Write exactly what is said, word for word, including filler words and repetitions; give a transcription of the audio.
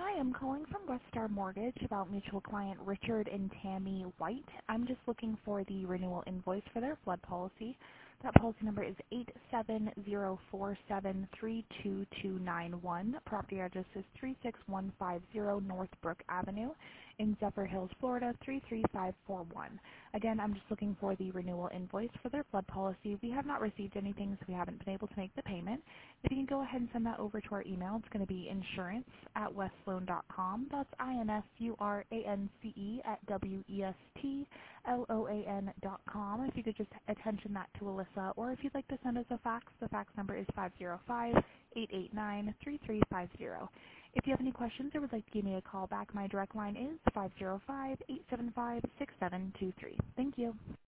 Hi, I'm calling from Westar Mortgage about mutual client Richard and Tammy White. I'm just looking for the renewal invoice for their flood policy. That policy number is eight seven zero four seven three two two nine one. Property address is three six one five zero Northbrook Avenue in Zephyr Hills, Florida three three five four one. Again, I'm just looking for the renewal invoice for their flood policy. We have not received anything, so we haven't been able to make the payment. If you can go ahead and send that over to our email, it's going to be insurance at westloan dot com. That's I N S U R A N C E at W E S T L O A N dot com. If you could just attention that to Alyssa, or if you'd like to send us a fax, the fax number is five zero five, eight eight nine, three three five zero. If you have any questions or would like to give me a call back, my direct line is five zero five, eight seven five, six seven two three. Thank you.